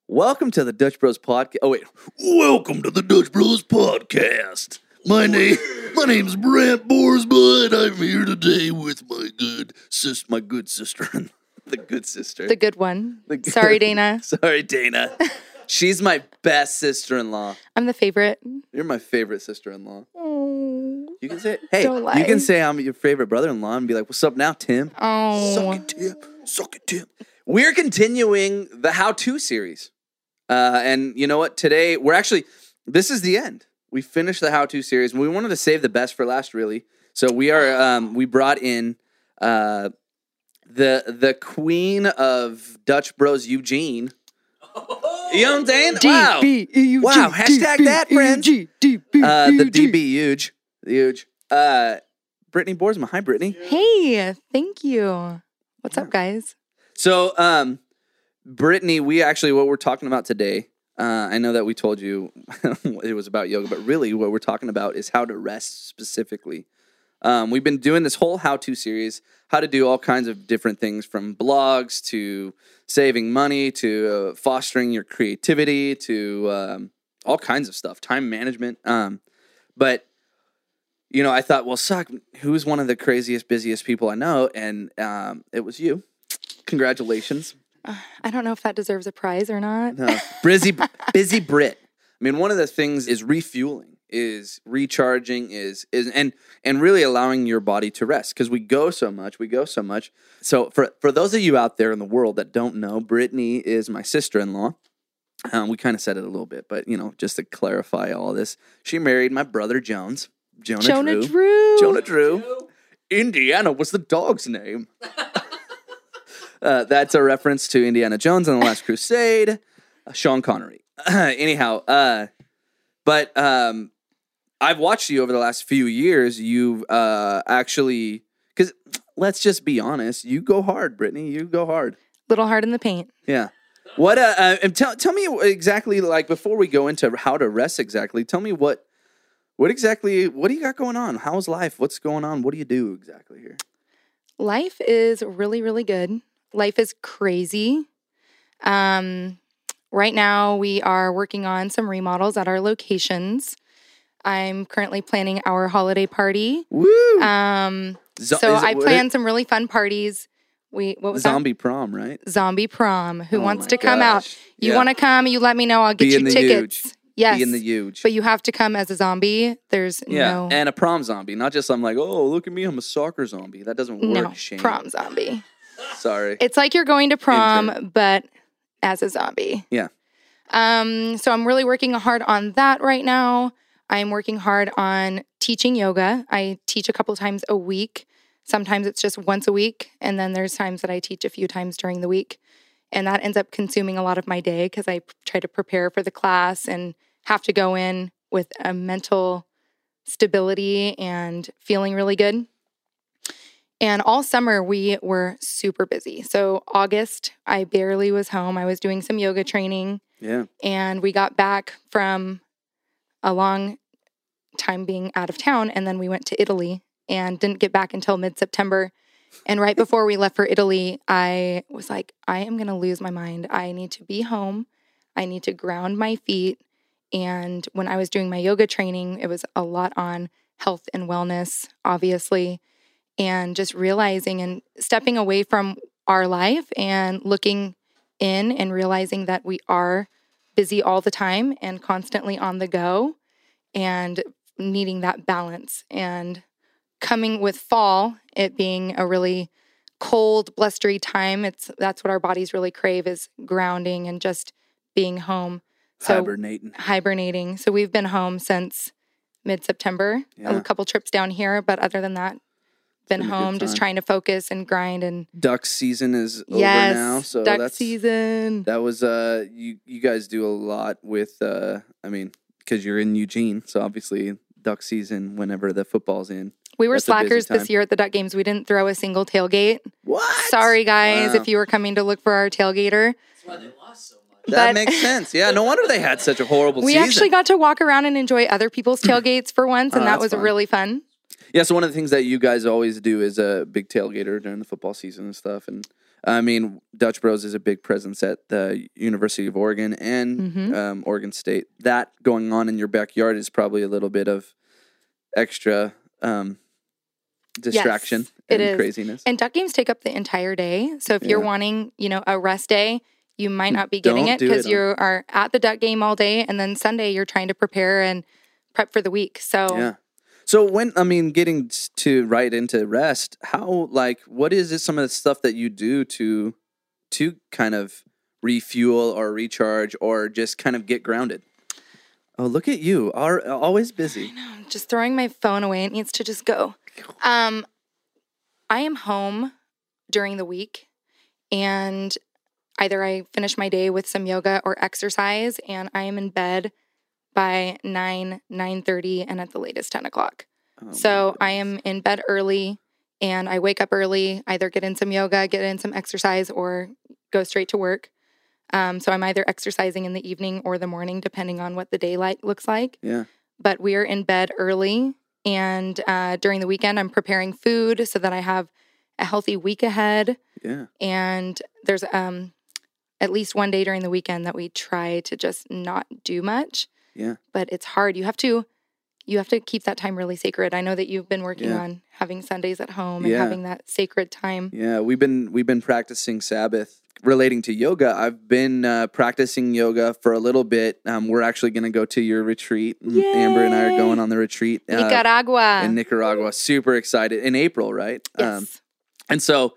Welcome to the Dutch Bros podcast. Oh wait, welcome to the Dutch Bros podcast. My name's Brant Borsbud. I'm here today with my good sister, the good sister, The good one. Sorry, Dana. Sorry, Dana. She's my best sister-in-law. I'm the favorite. You're my favorite sister-in-law. Oh. You can say, hey, Don't lie. you can say I'm your favorite brother-in-law and be like, "What's up now, Tim?" Oh. Suck it, Tim. Suck it, Tim. We're continuing the how-to series. And you know what? Today, this is the end. We finished the how-to series, and we wanted to save the best for last, really. So we brought in the queen of Dutch Bros, Eugene. You know what I'm saying? Wow. Wow. Hashtag that, friends. The DB huge. Huge. Brittany Borsma. Hi, Brittany. Hey, thank you. What's up, guys? So, Brittany, what we're talking about today, I know that we told you it was about yoga, but really what we're talking about is how to rest specifically. We've been doing this whole how-to series, how to do all kinds of different things from blogs to saving money to fostering your creativity to all kinds of stuff, time management. But, you know, I thought, well, who's one of the craziest, busiest people I know? And it was you. Congratulations. I don't know if that deserves a prize or not. No. busy Brit. I mean, one of the things is refueling, is recharging, and really allowing your body to rest because we go so much. So for those of you out there in the world that don't know, Brittany is my sister-in-law. We kind of said it a little bit, but you know, just to clarify all this, she married my brother Jones. Jonah Drew. Indiana was the dog's name. That's a reference to Indiana Jones and the Last Crusade. Sean Connery. Anyhow, but I've watched you over the last few years. You've actually, because let's just be honest, you go hard, Brittany. You go hard. Little hard in the paint. Yeah. What? And tell me exactly, like, before we go into how to rest exactly, tell me what do you got going on? How's life? What's going on? What do you do exactly here? Life is really, really good. Life is crazy. Right now, we are working on some remodels at our locations. I'm currently planning our holiday party. Woo! So I planned some really fun parties. What was Zombie prom, right? Zombie prom. Who wants my to come gosh. out? You want to come? You let me know. I'll get you tickets. Huge. Yes. Be in the huge. But you have to come as a zombie. There's no... and a prom zombie. Not just I'm like, oh, look at me, I'm a soccer zombie. That doesn't work, No, Shane. prom zombie. Sorry. It's like you're going to prom, but as a zombie. Yeah. So I'm really working hard on that right now. I'm working hard on teaching yoga. I teach a couple times a week. Sometimes it's just once a week. And then there's times that I teach a few times during the week. And that ends up consuming a lot of my day because I try to prepare for the class and have to go in with a mental stability and feeling really good. And all summer, we were super busy. So August, I barely was home. I was doing some yoga training. Yeah. And we got back from a long time being out of town. And then we went to Italy and didn't get back until mid-September. And right before we left for Italy, I was like, I am going to lose my mind. I need to be home. I need to ground my feet. And when I was doing my yoga training, it was a lot on health and wellness, obviously, and just realizing and stepping away from our life and looking in and realizing that we are busy all the time and constantly on the go and needing that balance. And coming with fall, it being a really cold, blustery time, that's what our bodies really crave, is grounding and just being home. So hibernating. So we've been home since mid-September. Yeah. A couple trips down here, but other than that, been home just trying to focus and grind. And duck season is over now. So duck season. That was you guys do a lot with because you're in Eugene, so obviously duck season whenever the football's in. We were slackers this year at the Duck Games. We didn't throw a single tailgate. What? Sorry, guys, if you were coming to look for our tailgater. That's why they lost so much. That makes sense. Yeah, no wonder they had such a horrible season. We actually got to walk around and enjoy other people's tailgates for once, and that was really fun. Yeah, so one of the things that you guys always do is a big tailgater during the football season and stuff. And I mean, Dutch Bros is a big presence at the University of Oregon and Oregon State. That going on in your backyard is probably a little bit of extra distraction and craziness. And duck games take up the entire day. So if you're wanting, a rest day, you might not be getting it because you are at the duck game all day, and then Sunday you're trying to prepare and prep for the week. So So getting to right into rest, what is it, some of the stuff that you do to kind of refuel or recharge or just kind of get grounded? Oh, look at you, are always busy. I know, I'm just throwing my phone away. It needs to just go. I am home during the week, and either I finish my day with some yoga or exercise, and I am in bed by 9:30, and at the latest 10 o'clock. So I am in bed early, and I wake up early, either get in some yoga, get in some exercise, or go straight to work. So I'm either exercising in the evening or the morning, depending on what the daylight looks like. Yeah. But we are in bed early, and during the weekend, I'm preparing food so that I have a healthy week ahead. Yeah. And there's at least one day during the weekend that we try to just not do much. Yeah. But it's hard. You have to keep that time really sacred. I know that you've been working on having Sundays at home and having that sacred time. Yeah, we've been practicing Sabbath relating to yoga. I've been practicing yoga for a little bit. We're actually going to go to your retreat. Yay! Amber and I are going on the retreat Nicaragua. in Nicaragua. Super excited in April, right? Yes. And so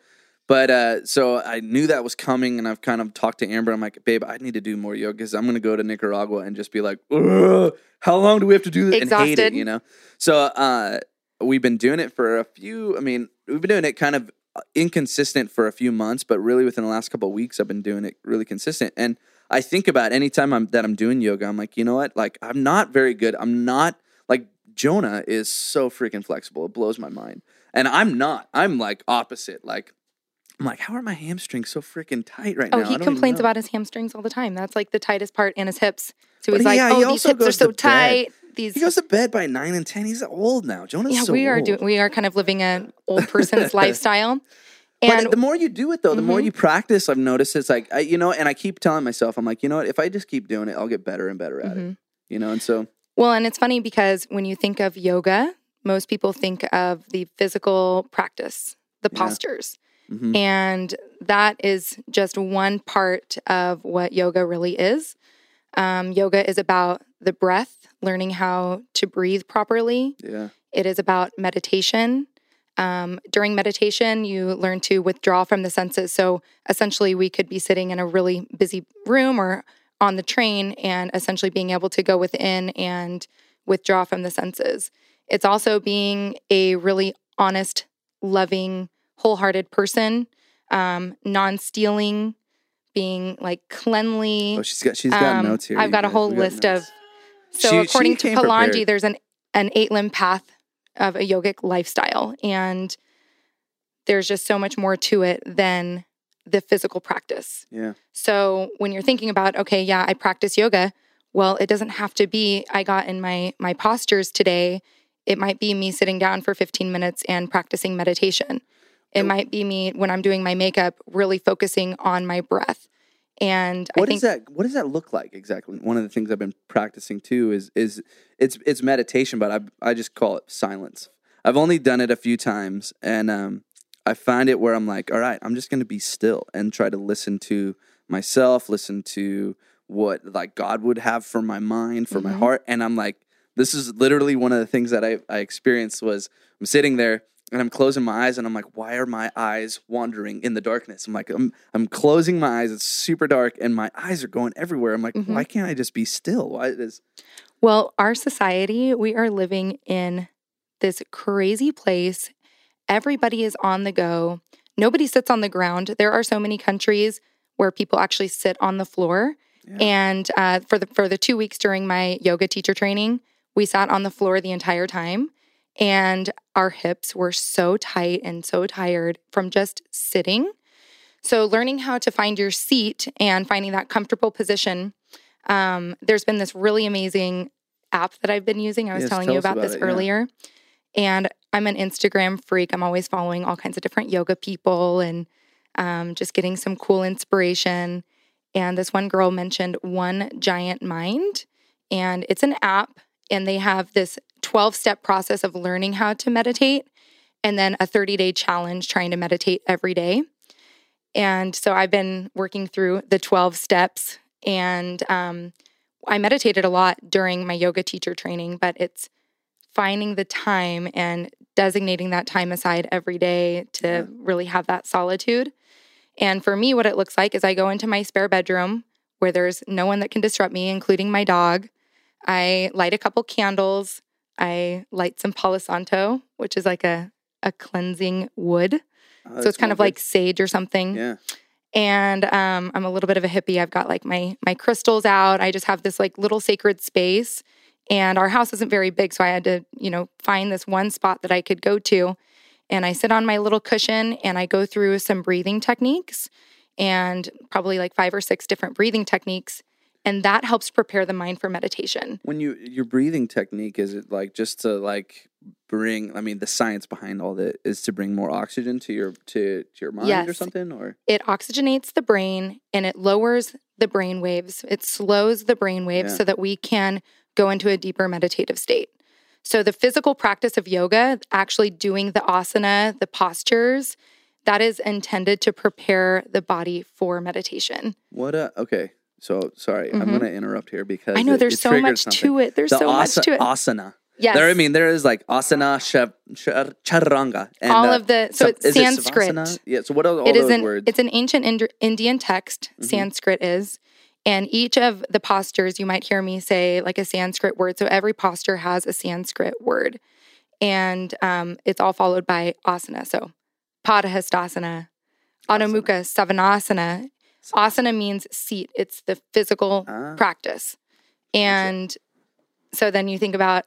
I knew that was coming, and I've kind of talked to Amber. I'm like, babe, I need to do more yoga because I'm going to go to Nicaragua and just be like, how long do we have to do this? Exhausted. And hate it, So we've been doing it for we've been doing it kind of inconsistent for a few months, but really within the last couple of weeks, I've been doing it really consistent. And I think about anytime I'm doing yoga, I'm like, you know what? Like, I'm not very good. I'm not like Jonah is so freaking flexible. It blows my mind. And I'm not. I'm like opposite. Like, I'm like, how are my hamstrings so freaking tight right now? Oh, he complains about his hamstrings all the time. That's like the tightest part in his hips. So he's he these hips are so tight. He goes to bed by 9 and 10. He's old now. Jonah's so old. We are kind of living an old person's lifestyle. And but the more you do it, though, the more you practice, I've noticed it's like, and I keep telling myself, I'm like, you know what? If I just keep doing it, I'll get better and better at it. And so. Well, and it's funny because when you think of yoga, most people think of the physical practice, the postures. Mm-hmm. And that is just one part of what yoga really is. Yoga is about the breath, learning how to breathe properly. Yeah. It is about meditation. During meditation, you learn to withdraw from the senses. So essentially, we could be sitting in a really busy room or on the train and essentially being able to go within and withdraw from the senses. It's also being a really honest, loving, wholehearted person, non-stealing, being like cleanly. Oh, she's got notes here. I've got a whole list of. So according to Palangi, there's an 8-limb path of a yogic lifestyle, and there's just so much more to it than the physical practice. Yeah. So when you're thinking about, okay, yeah, I practice yoga. Well, it doesn't have to be I got in my postures today. It might be me sitting down for 15 minutes and practicing meditation. It might be me when I'm doing my makeup, really focusing on my breath. And what does that look like exactly? One of the things I've been practicing too is it's meditation, but I just call it silence. I've only done it a few times, and I find it where I'm like, all right, I'm just going to be still and try to listen to myself, listen to what like God would have for my mind, for my heart, and I'm like, this is literally one of the things that I experienced was I'm sitting there. And I'm closing my eyes, and I'm like, why are my eyes wandering in the darkness? I'm like, I'm closing my eyes. It's super dark, and my eyes are going everywhere. I'm like, why can't I just be still? Why is? Well, our society, we are living in this crazy place. Everybody is on the go. Nobody sits on the ground. There are so many countries where people actually sit on the floor. Yeah. And for the 2 weeks during my yoga teacher training, we sat on the floor the entire time. And our hips were so tight and so tired from just sitting. So learning how to find your seat and finding that comfortable position. There's been this really amazing app that I've been using. I was telling you about this earlier. And I'm an Instagram freak. I'm always following all kinds of different yoga people. And just getting some cool inspiration. And this one girl mentioned One Giant Mind, and it's an app, and they have this 12-step process of learning how to meditate, and then a 30-day challenge trying to meditate every day. And so I've been working through the 12 steps, and I meditated a lot during my yoga teacher training, but it's finding the time and designating that time aside every day to really have that solitude. And for me, what it looks like is I go into my spare bedroom where there's no one that can disrupt me, including my dog. I light a couple candles. I light some Palo Santo, which is like a cleansing wood. So it's kind of like sage or something. Yeah. And I'm a little bit of a hippie. I've got like my crystals out. I just have this like little sacred space. And our house isn't very big, so I had to, find this one spot that I could go to. And I sit on my little cushion and I go through some breathing techniques, and probably like 5 or 6 different breathing techniques. And that helps prepare the mind for meditation. When your breathing technique, is it like just to like bring, the science behind all that is to bring more oxygen to your mind or something? Or it oxygenates the brain and it lowers the brain waves. It slows the brain waves so that we can go into a deeper meditative state. So the physical practice of yoga, actually doing the asana, the postures, that is intended to prepare the body for meditation. Okay. So sorry, I'm going to interrupt here because I know there's so much to it. There's so much to it. Asana. Yes. There is like asana, chaturanga. And all of the, so it's Sanskrit. Yeah, so what are all those words? It's an ancient Indian text, Sanskrit is. And each of the postures, you might hear me say like a Sanskrit word. So every posture has a Sanskrit word. And it's all followed by asana. So Padahastasana, Adho Mukha Savanasana. Asana means seat. It's the physical practice. And so then you think about,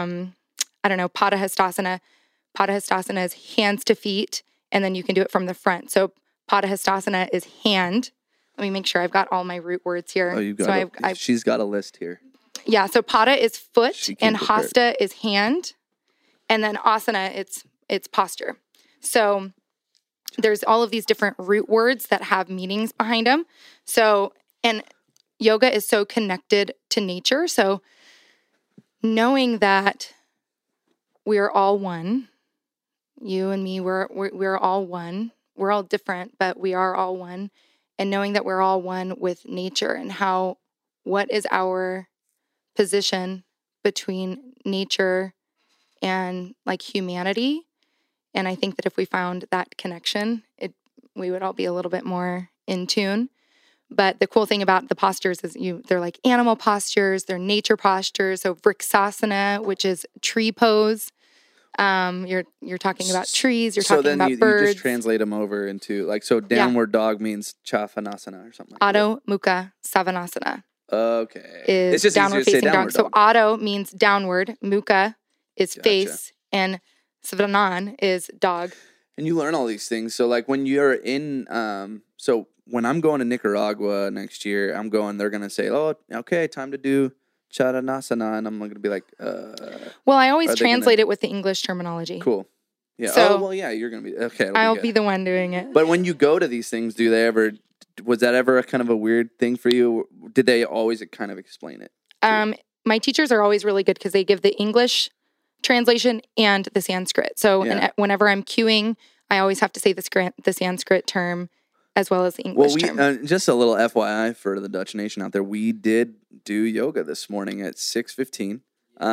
Padahastasana. Padahastasana is hands to feet, and then you can do it from the front. So Padahastasana is hand. Let me make sure I've got all my root words here. Oh, you've got she's got a list here. Yeah, so Pada is foot, and Hasta is hand, and then Asana, it's posture. So there's all of these different root words that have meanings behind them. So, and yoga is so connected to nature. So knowing that we are all one, you and me, we're all one. We're all different, but we are all one. And knowing that we're all one with nature, and what is our position between nature and like humanity. And I think that if we found that connection, we would all be a little bit more in tune. But the cool thing about the postures is they're like animal postures, they're nature postures. So Vriksasana, which is tree pose. You're talking about trees, you're talking about birds. So then you just translate them over into downward dog means Chavanasana or something like Adho Mukha Savanasana. Okay. Is it's just downward facing dog. So Adho means downward, Mukha is face, and Savanan is dog. And you learn all these things. So like when you're in, so when I'm going to Nicaragua next year, they're going to say, oh, okay, time to do Charanasana. And I'm going to be like, well, I always translate it with the English terminology. Cool. Yeah. So, you're going to be, okay. I'll be the one doing it. But when you go to these things, was that ever a kind of a weird thing for you? Did they always kind of explain it? My teachers are always really good because they give the English translation and the Sanskrit. So whenever I'm cueing, I always have to say the Sanskrit term as well as the English term. Just a little FYI for the Dutch Nation out there, we did do yoga this morning at 6:15,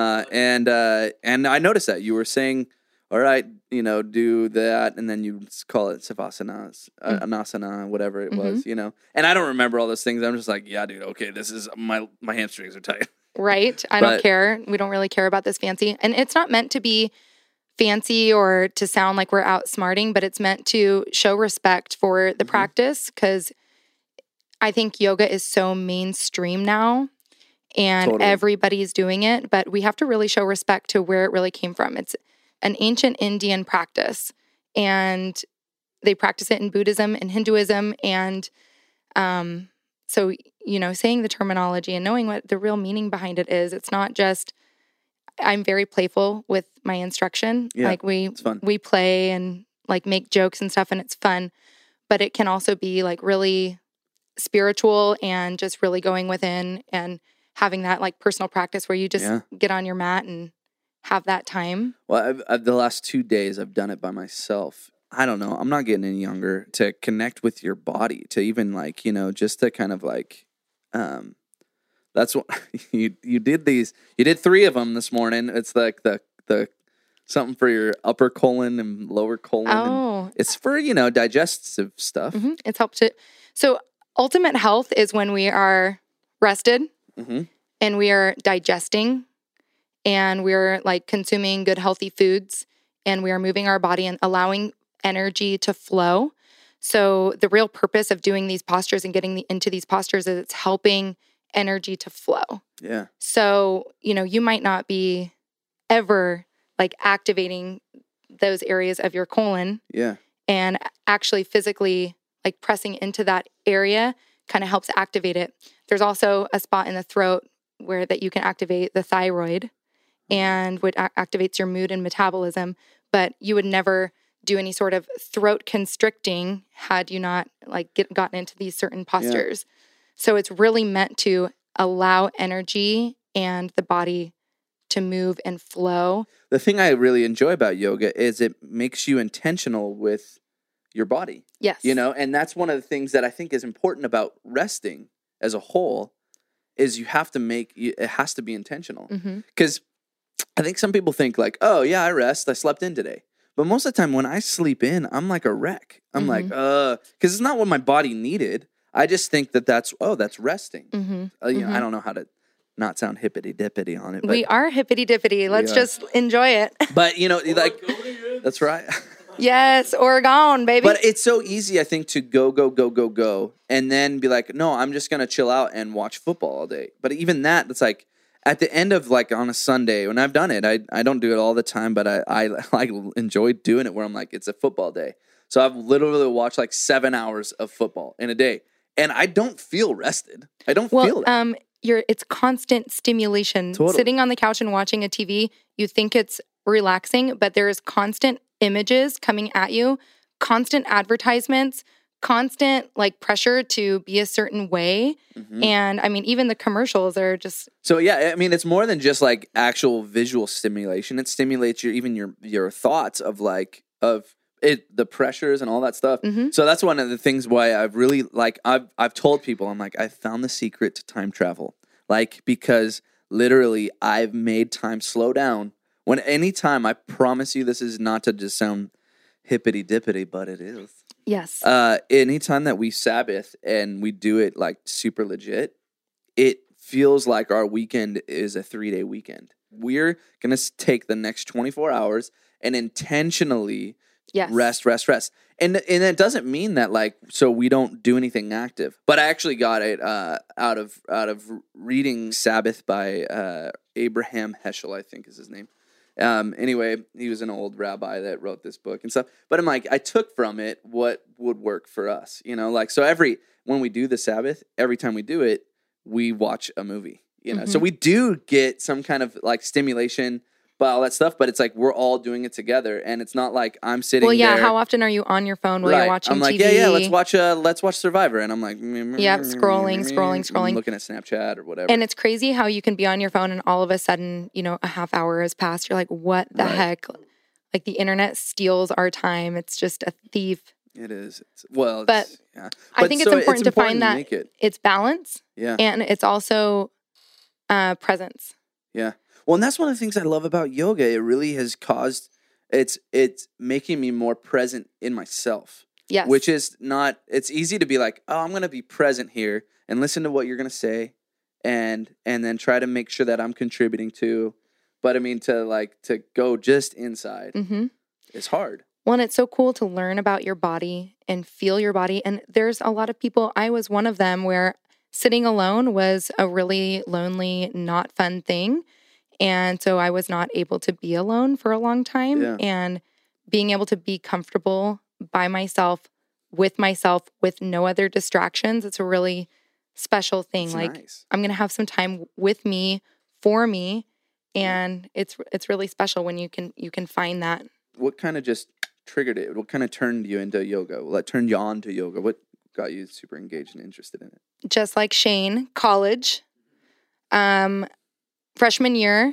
and I noticed that you were saying, all right, do that, and then you call it savasana, anasana, whatever it was, and I don't remember all those things. I'm just like, yeah, dude, okay, this is my hamstrings are tight. Right. I don't care. We don't really care about this fancy. And it's not meant to be fancy or to sound like we're outsmarting, but it's meant to show respect for the practice, because I think yoga is so mainstream now and everybody's doing it, but we have to really show respect to where it really came from. It's an ancient Indian practice, and they practice it in Buddhism and Hinduism. And so, saying the terminology and knowing what the real meaning behind it is, it's not just, I'm very playful with my instruction. Yeah, like it's fun. we play and like make jokes and stuff, and it's fun. but it can also be like really spiritual and just really going within and having that like personal practice where you just get on your mat and have that time. Well, I've the last 2 days I've done it by myself. I don't know. I'm not getting any younger. To connect with your body, to even like, just to kind of like, that's what you did these. You did 3 of them this morning. It's like the something for your upper colon and lower colon. Oh, and it's for digestive stuff. Mm-hmm. It's helped to. So ultimate health is when we are rested and we are digesting and we're like consuming good healthy foods and we are moving our body and allowing energy to flow. So the real purpose of doing these postures and getting into these postures is it's helping energy to flow. Yeah. So, you might not be ever like activating those areas of your colon. Yeah. And actually physically like pressing into that area kind of helps activate it. There's also a spot in the throat where that you can activate the thyroid and what activates your mood and metabolism, but you would never do any sort of throat constricting had you not like gotten into these certain postures. Yeah. So it's really meant to allow energy and the body to move and flow. The thing I really enjoy about yoga is it makes you intentional with your body. Yes. And that's one of the things that I think is important about resting as a whole is it has to be intentional. Because I think some people think like, oh yeah, I rest, I slept in today. But most of the time when I sleep in, I'm like a wreck. I'm like, because it's not what my body needed. I just think that's resting. I don't know how to not sound hippity-dippity on it. But we are hippity-dippity. Let's just enjoy it. But, like, that's right. Yes, Oregon, baby. But it's so easy, I think, to go, and then be like, no, I'm just going to chill out and watch football all day. But even that's like, at the end of, like, on a Sunday, when I've done it, I don't do it all the time, but I like enjoy doing it where I'm like, it's a football day. So I've literally watched, like, 7 hours of football in a day. And I don't feel rested. I don't feel it. It's constant stimulation. Totally. Sitting on the couch and watching a TV, you think it's relaxing, but there is constant images coming at you, constant advertisements, constant like pressure to be a certain way. And I mean, even the commercials are just. So yeah, I mean, it's more than just like actual visual stimulation. It stimulates your thoughts of the pressures and all that stuff. So that's one of the things why I've really I've told people, I'm like, I found the secret to time travel. Like, because literally I've made time slow down. When anytime, I promise you, this is not to just sound hippity dippity, but it is. Yes. Anytime that we Sabbath and we do it like super legit, it feels like our weekend is a 3-day weekend. We're going to take the next 24 hours and intentionally rest. And it doesn't mean that so we don't do anything active. But I actually got it out of reading Sabbath by Abraham Heschel, I think is his name. Anyway, he was an old rabbi that wrote this book and stuff. But I'm like, I took from it what would work for us. So when we do the Sabbath, every time we do it, we watch a movie. So we do get some kind of like stimulation by all that stuff, but it's like we're all doing it together, and it's not like I'm sitting. Well, yeah. there. How often are you on your phone while you're watching I'm like, TV? yeah. Let's watch Survivor, and I'm like, scrolling, looking at Snapchat or whatever. And it's crazy how you can be on your phone, and all of a sudden, a half hour has passed. You're like, what the heck? Like the internet steals our time. It's just a thief. It is. But I think it's important to find that it's balance. Yeah. And it's also presence. Yeah. Well, and that's one of the things I love about yoga. It really has caused it's making me more present in myself. Yes. Which is not. It's easy to be like, oh, I'm going to be present here and listen to what you're going to say, and then try to make sure that I'm contributing to. But I mean, to go just inside is hard. Well, and it's so cool to learn about your body and feel your body. And there's a lot of people. I was one of them where sitting alone was a really lonely, not fun thing. And so I was not able to be alone for a long time. Yeah. And being able to be comfortable by myself with no other distractions, it's a really special thing. It's nice. I'm going to have some time with me, for me. And it's really special when you can find that. What kind of just triggered it? What kind of turned you into yoga? What turned you on to yoga? What got you super engaged and interested in it? Just like Shane, college. Freshman year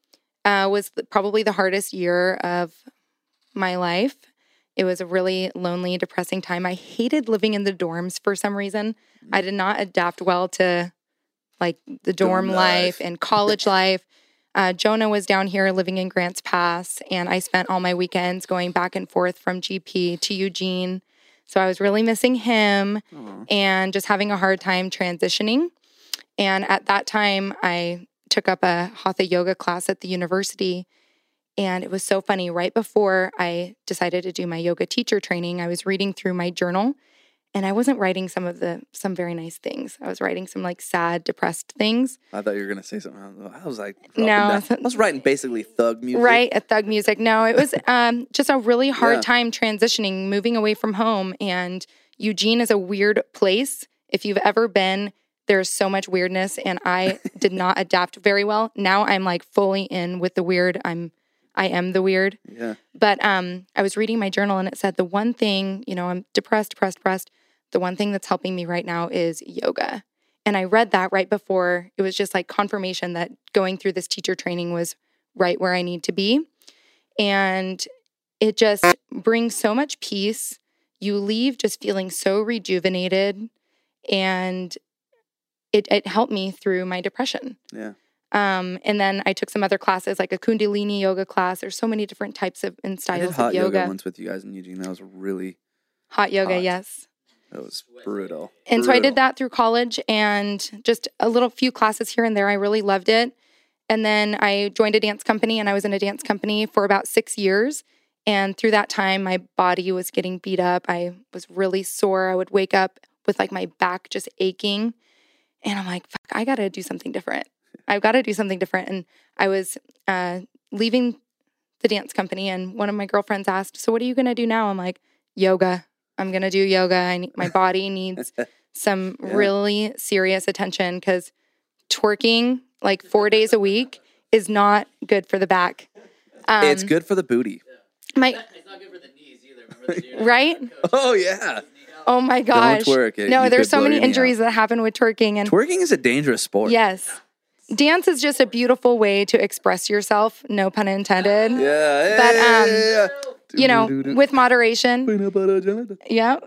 was probably the hardest year of my life. It was a really lonely, depressing time. I hated living in the dorms for some reason. I did not adapt well to like the dorm life and college life. Jonah was down here living in Grants Pass, and I spent all my weekends going back and forth from GP to Eugene. So I was really missing him and just having a hard time transitioning. And at that time, I took up a Hatha yoga class at the university. And it was so funny. Right before I decided to do my yoga teacher training, I was reading through my journal, and I wasn't writing some very nice things. I was writing some like sad, depressed things. I thought you were going to say something. I was like, no, I was writing basically thug music. Right, a thug music. No, it was just a really hard time transitioning, moving away from home. And Eugene is a weird place. If you've ever been, there's so much weirdness, and I did not adapt very well. Now I'm like fully in with the weird. I am the weird. Yeah. But I was reading my journal, and it said the one thing, I'm depressed. The one thing that's helping me right now is yoga. And I read that right before. It was just like confirmation that going through this teacher training was right where I need to be. And it just brings so much peace. You leave just feeling so rejuvenated, and it helped me through my depression. Yeah. And then I took some other classes, like a Kundalini yoga class. There's so many different types of and styles I did hot of yoga. Once with you guys in Eugene. That was really hot yoga. Hot. Yes. That was brutal. And so I did that through college, and just a few classes here and there. I really loved it. And then I joined a dance company, and I was in a dance company for about 6 years. And through that time, my body was getting beat up. I was really sore. I would wake up with like my back just aching. And I'm like, fuck, I got to do something different. I've got to do something different. And I was leaving the dance company, and one of my girlfriends asked, so what are you going to do now? I'm like, yoga. I'm going to do yoga. My body needs some really serious attention, because twerking like 4 days a week is not good for the back. It's good for the booty. It's not good for the knees either. Remember the dude right? Oh, yeah. Oh, my gosh. Don't twerk. No, there's so many injuries that happen with twerking. And twerking is a dangerous sport. yes. Dance is just a beautiful way to express yourself, no pun intended. Yeah. But, with moderation. Yeah.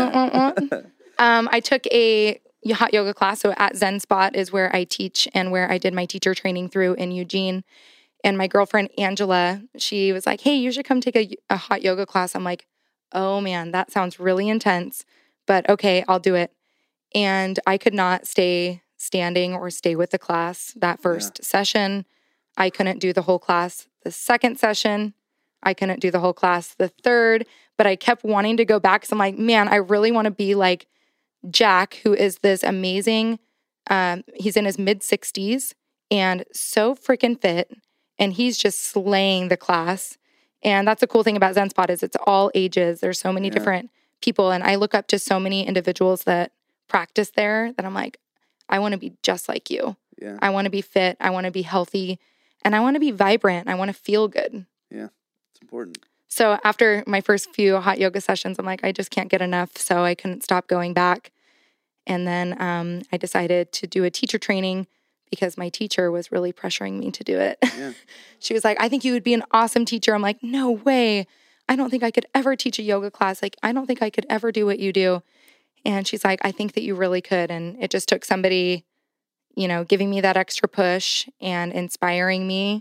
I took a hot yoga class. So at Zen Spot is where I teach and where I did my teacher training through in Eugene. And my girlfriend, Angela, she was like, hey, you should come take a hot yoga class. I'm like, oh, man, that sounds really intense. But okay, I'll do it. And I could not stay standing or stay with the class that first session. I couldn't do the whole class the second session. I couldn't do the whole class the third. But I kept wanting to go back, because I'm like, man, I really want to be like Jack, who is this amazing, he's in his mid-60s and so freaking fit. And he's just slaying the class. And that's the cool thing about Zen Spot is it's all ages. There's so many different people. And I look up to so many individuals that practice there that I'm like, I want to be just like you. Yeah. I want to be fit. I want to be healthy. And I want to be vibrant. I want to feel good. Yeah. It's important. So after my first few hot yoga sessions, I'm like, I just can't get enough. So I couldn't stop going back. And then I decided to do a teacher training, because my teacher was really pressuring me to do it. Yeah. She was like, I think you would be an awesome teacher. I'm like, no way. I don't think I could ever teach a yoga class. Like, I don't think I could ever do what you do. And she's like, I think that you really could. And it just took somebody, giving me that extra push and inspiring me.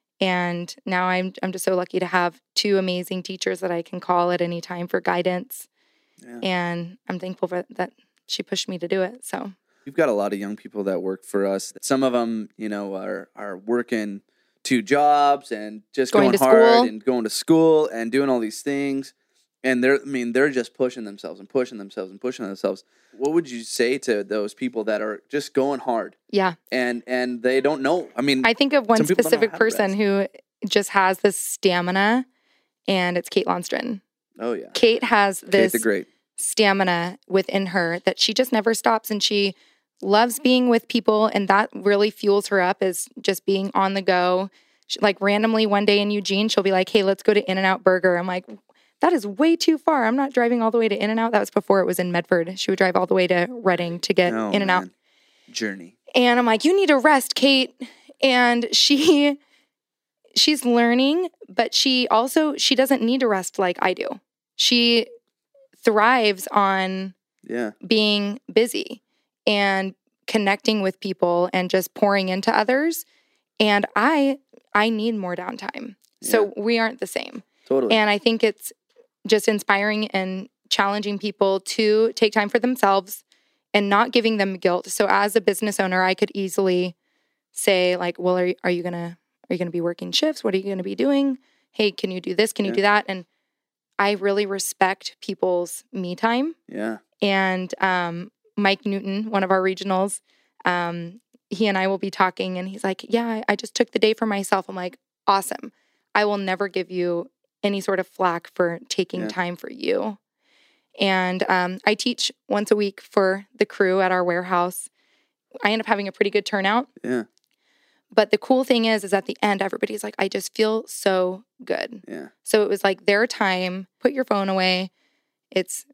And now I'm just so lucky to have two amazing teachers that I can call at any time for guidance. Yeah. And I'm thankful for that she pushed me to do it. So we've got a lot of young people that work for us. Some of them, are working 2 jobs and just going hard and going to school and doing all these things. And they're just pushing themselves and pushing themselves and pushing themselves. What would you say to those people that are just going hard? Yeah. And they don't know. I think of one specific person who just has this stamina, and it's Kate Lundstrom. Oh, yeah. Kate has this Kate the Great. Stamina within her that she just never stops, and she loves being with people, and that really fuels her up, is just being on the go. Like randomly one day in Eugene, she'll be like, hey, let's go to In-N-Out Burger. I'm like, that is way too far. I'm not driving all the way to In-N-Out. That was before it was in Medford. She would drive all the way to Reading to get In-N-Out. Journey. And I'm like, you need to rest, Kate. And she's learning, but she doesn't need to rest like I do. She thrives on being busy and connecting with people and just pouring into others. And I need more downtime. So we aren't the same. Totally. And I think it's just inspiring and challenging people to take time for themselves and not giving them guilt. So as a business owner, I could easily say like, well, are you going to be working shifts? What are you going to be doing? Hey, can you do this? Can you do that? And I really respect people's me time. Yeah. And Mike Newton, one of our regionals, he and I will be talking and he's like, yeah, I just took the day for myself. I'm like, awesome. I will never give you any sort of flack for taking time for you. And I teach once a week for the crew at our warehouse. I end up having a pretty good turnout. Yeah. But the cool thing is at the end, everybody's like, I just feel so good. Yeah. So it was like their time, put your phone away. It's,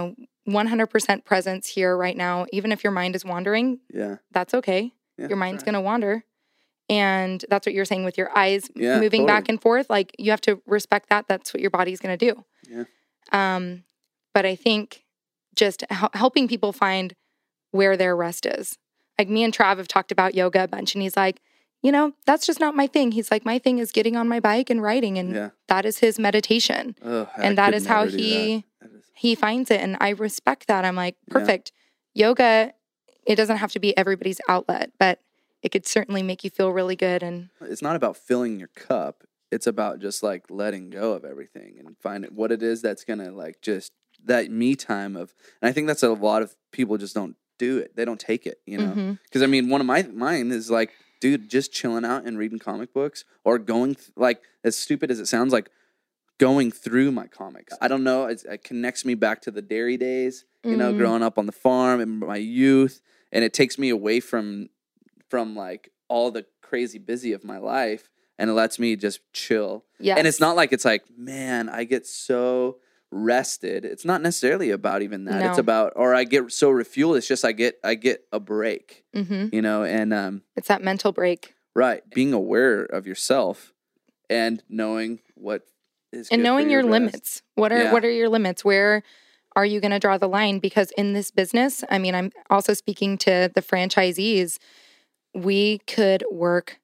100% presence here right now. Even if your mind is wandering, that's okay. Yeah, your mind's going to wander. And that's what you're saying with your eyes moving back and forth. Like you have to respect that. That's what your body's going to do. Yeah. But I think just helping people find where their rest is. Like me and Trav have talked about yoga a bunch and he's like, that's just not my thing. He's like, my thing is getting on my bike and riding and that is his meditation. And that is how he finds it. And I respect that. I'm like, perfect. Yoga, it doesn't have to be everybody's outlet, but it could certainly make you feel really good. And it's not about filling your cup. It's about just like letting go of everything and finding what it is that's going to like just that me time of, and I think that's a lot of people just don't do it. They don't take it, because I mean, one of mine is like, dude, just chilling out and reading comic books or going like as stupid as it sounds, like going through my comics. I don't know. It connects me back to the dairy days, growing up on the farm and my youth. And it takes me away from like all the crazy busy of my life. And it lets me just chill. Yeah. And it's not like, it's like, man, I get so rested. It's not necessarily about even that. No. It's about, or I get so refueled. It's just, I get a break, and, it's that mental break. Right. Being aware of yourself and knowing what is good and knowing for your rest. limits. What are your limits? Where are you going to draw the line? Because in this business, I mean, I'm also speaking to the franchisees. We could work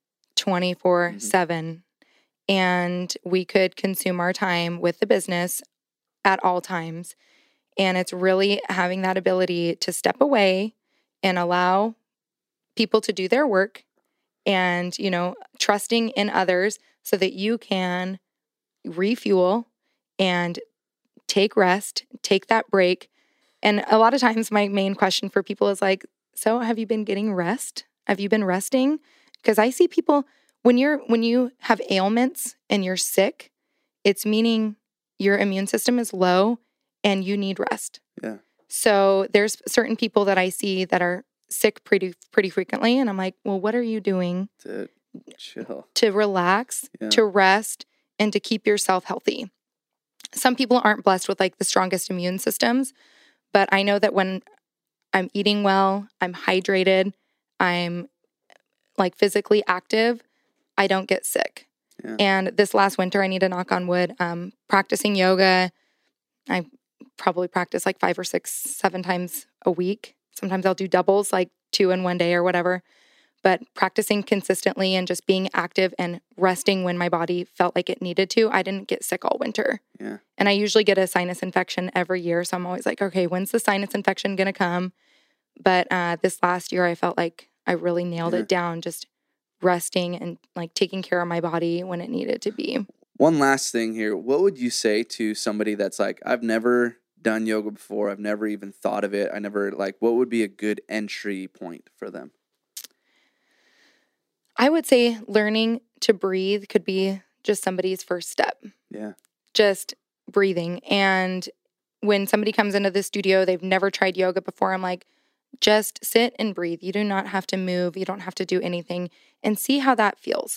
24/7 and we could consume our time with the business at all times. And it's really having that ability to step away and allow people to do their work and, trusting in others so that you can refuel and take rest, take that break. And a lot of times my main question for people is like, so have you been getting rest? Have you been resting? Because I see people, when you have ailments and you're sick, it's meaning your immune system is low and you need rest. Yeah. So there's certain people that I see that are sick pretty frequently. And I'm like, well, what are you doing to chill, to relax, to rest, and to keep yourself healthy? Some people aren't blessed with like the strongest immune systems, but I know that when I'm eating well, I'm hydrated, I'm like physically active, I don't get sick. Yeah. And this last winter, I need to knock on wood, practicing yoga. I probably practice like 5 or 6, 7 times a week. Sometimes I'll do doubles, like 2 in one day or whatever. But practicing consistently and just being active and resting when my body felt like it needed to, I didn't get sick all winter. Yeah. And I usually get a sinus infection every year. So I'm always like, okay, when's the sinus infection going to come? But this last year, I felt like I really nailed it down, just resting and like taking care of my body when it needed to be. One last thing here. What would you say to somebody that's like, I've never done yoga before. I've never even thought of it. What would be a good entry point for them? I would say learning to breathe could be just somebody's first step. Yeah. Just breathing. And when somebody comes into the studio, they've never tried yoga before, I'm like, just sit and breathe. You do not have to move. You don't have to do anything, and see how that feels.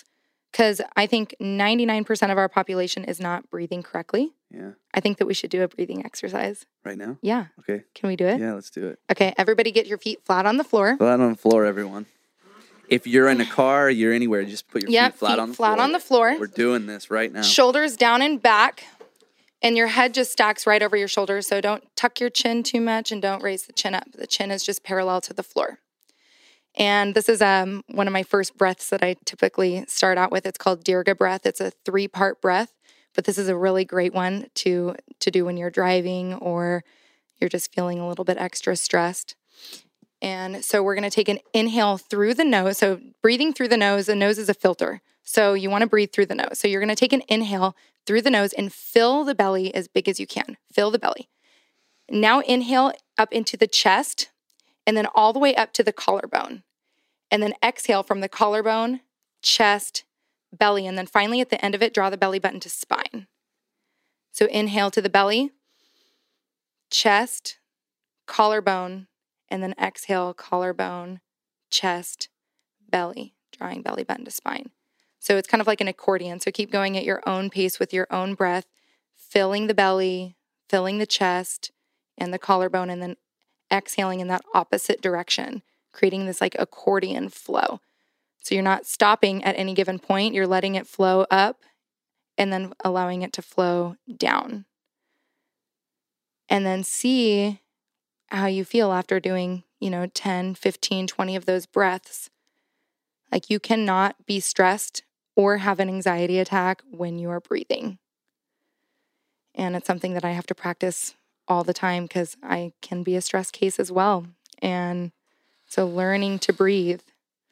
because I think 99% of our population is not breathing correctly. Yeah. I think that we should do a breathing exercise. Right now? Yeah. Okay. Can we do it? Yeah, let's do it. Okay, everybody get your feet flat on the floor. Flat on the floor, everyone. If you're in a car, you're anywhere, just put your feet flat on the floor. Flat on the floor. We're doing this right now. Shoulders down and back. And your head just stacks right over your shoulders. So don't tuck your chin too much and don't raise the chin up. The chin is just parallel to the floor. And this is one of my first breaths that I typically start out with. It's called Dirga breath. It's a 3-part breath, but this is a really great one to do when you're driving or you're just feeling a little bit extra stressed. And so we're going to take an inhale through the nose. So breathing through the nose is a filter. So you want to breathe through the nose. So you're going to take an inhale through the nose and fill the belly as big as you can. Fill the belly. Now inhale up into the chest and then all the way up to the collarbone. And then exhale from the collarbone, chest, belly. And then finally at the end of it, draw the belly button to spine. So inhale to the belly, chest, collarbone, and then exhale, collarbone, chest, belly, drawing belly button to spine. So it's kind of like an accordion. So keep going at your own pace with your own breath, filling the belly, filling the chest and the collarbone, and then exhaling in that opposite direction, creating this like accordion flow. So you're not stopping at any given point. You're letting it flow up and then allowing it to flow down. And then see how you feel after doing, 10, 15, 20 of those breaths. Like you cannot be stressed or have an anxiety attack when you are breathing. And it's something that I have to practice all the time because I can be a stress case as well. And so learning to breathe.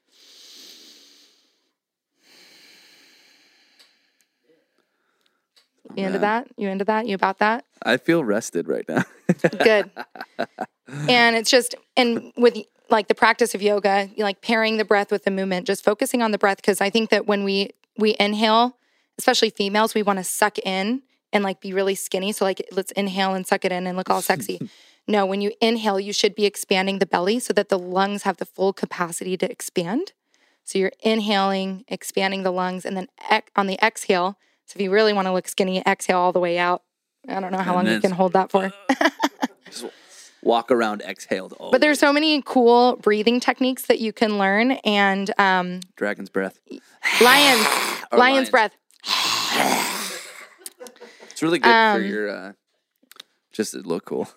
You into that? You into that? You about that? I feel rested right now. Good. And it's just, and with like the practice of yoga, like pairing the breath with the movement, just focusing on the breath. Because I think that when we inhale, especially females, we want to suck in and like be really skinny. So like let's inhale and suck it in and look all sexy. No, when you inhale, you should be expanding the belly so that the lungs have the full capacity to expand. So you're inhaling, expanding the lungs, and then on the exhale, so if you really want to look skinny, exhale all the way out. I don't know how long you can hold that for. Just walk around exhaled all But there's so many cool breathing techniques that you can learn. And dragon's breath. Lion's breath. It's really good for your, just to look cool.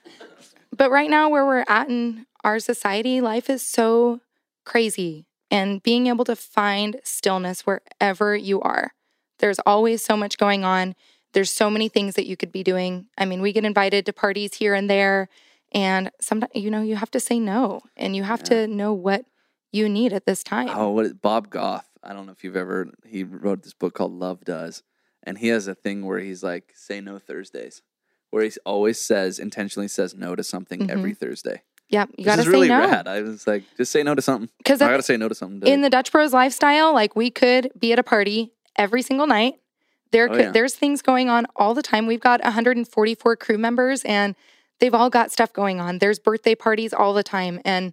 But right now where we're at in our society, life is so crazy. And being able to find stillness wherever you are. There's always so much going on. There's so many things that you could be doing. I mean, we get invited to parties here and there. And sometimes, you have to say no. And you have to know what you need at this time. Oh, Bob Goff. I don't know if he wrote this book called Love Does. And he has a thing where he's like, say no Thursdays. Where he always intentionally says no to something every Thursday. Yeah, you got to say really no. Rad. I was like, just say no to something. Because I got to say no to something. In the Dutch Bros lifestyle, like we could be at a party every single night. There's things going on all the time. We've got 144 crew members and they've all got stuff going on. There's birthday parties all the time. And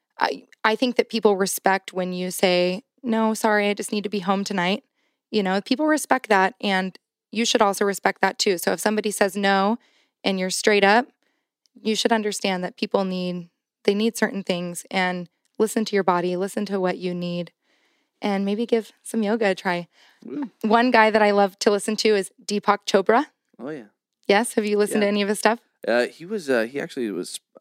I think that people respect when you say, no, sorry, I just need to be home tonight. People respect that. And you should also respect that too. So if somebody says no and you're straight up, you should understand that people need certain things, and listen to your body, listen to what you need, and maybe give some yoga a try. Ooh. One guy that I love to listen to is Deepak Chopra. Oh yeah. Yes, have you listened to any of his stuff? He actually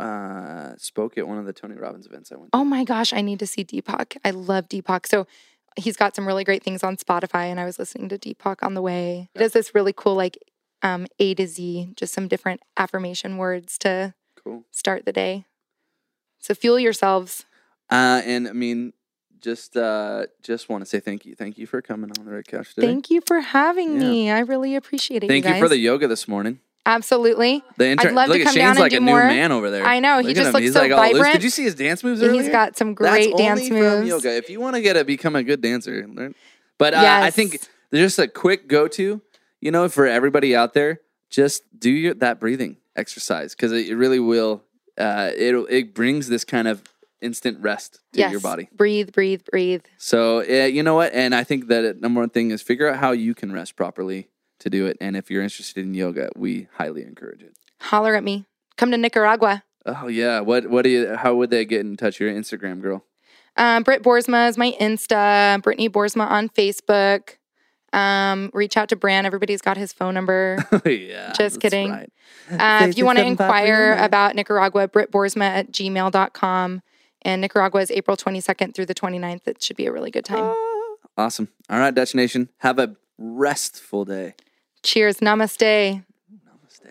spoke at one of the Tony Robbins events I went to. Oh my gosh, I need to see Deepak. I love Deepak. So he's got some really great things on Spotify, and I was listening to Deepak on the way. He does this really cool like A to Z, just some different affirmation words to start the day. So fuel yourselves. And I mean, just want to say thank you. Thank you for coming on the Red Couch today. Thank you for having me. I really appreciate it. Thank you you for the yoga this morning. Absolutely. I'd love to come down and do more. Shane's like a new man over there. I know. He just looks He's so like vibrant. Did you see his dance moves earlier? He's got some great dance moves. From yoga. If you want to become a good dancer, learn. But I think there's just a quick go-to, for everybody out there. Just do that breathing exercise because it really will. It brings this kind of instant rest to your body. Breathe, breathe, breathe. So, you know what? And I think that number one thing is figure out how you can rest properly to do it. And if you're interested in yoga, we highly encourage it. Holler at me. Come to Nicaragua. Oh yeah. How would they get in touch? Your Instagram, girl. Britt Boersma is my Insta. Brittany Boersma on Facebook. Reach out to Bran. Everybody's got his phone number. Yeah. Just kidding. Right. If you want to inquire about Nicaragua, brittboersma@gmail.com. And Nicaragua is April 22nd through the 29th. It should be a really good time. Awesome. All right, Dutch Nation. Have a restful day. Cheers. Namaste. Namaste.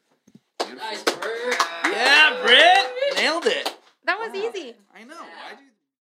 Nice work. Yeah, Britt. Nailed it. That was easy. I know. Why'd you